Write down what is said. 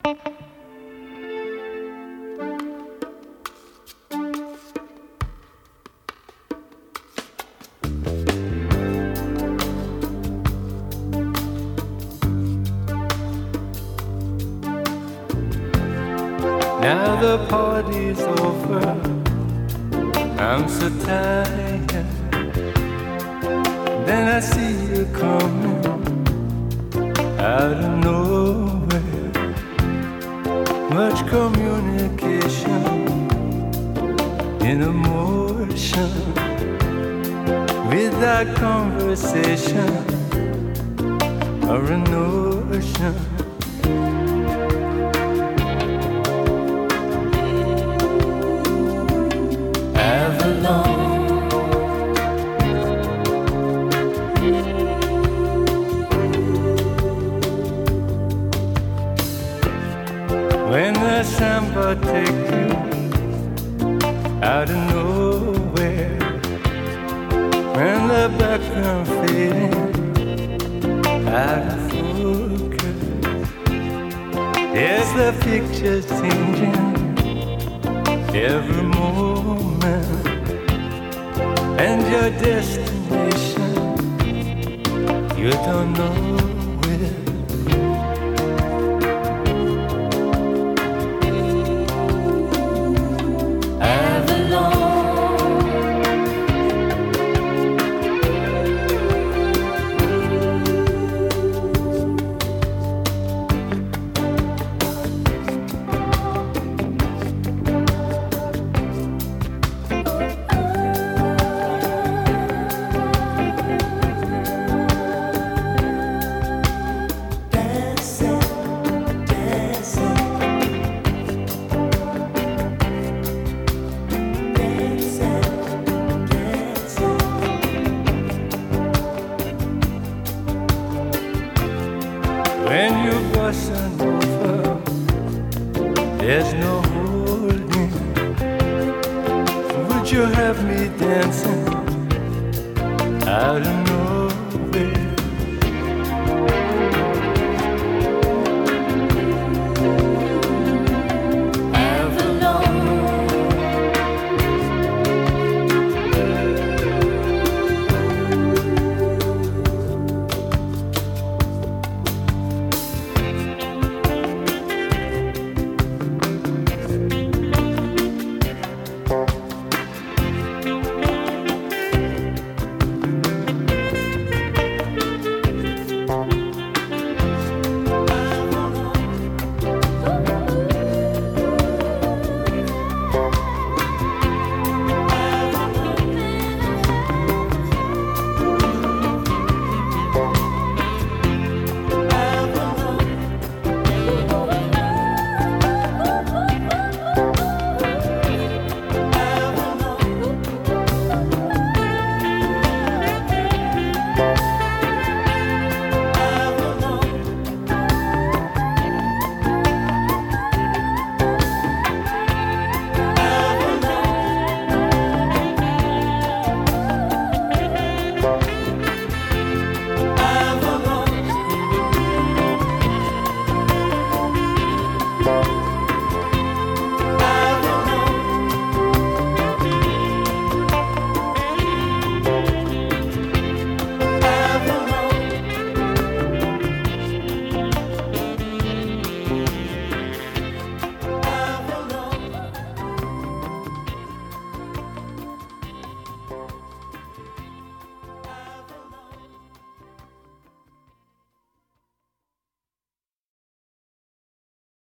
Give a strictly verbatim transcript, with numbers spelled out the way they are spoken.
Now the party's over, I'm so tired. Then I see you coming out of nowhere. Much communication in emotion, without conversation or a notion. When the samba take you out of nowhere, when the background fading out of focus, yes, the picture's changing every moment, and your destination you don't know where. When you bustin' over, there's no holding. Would you have me dancing out of nowhere? Bye.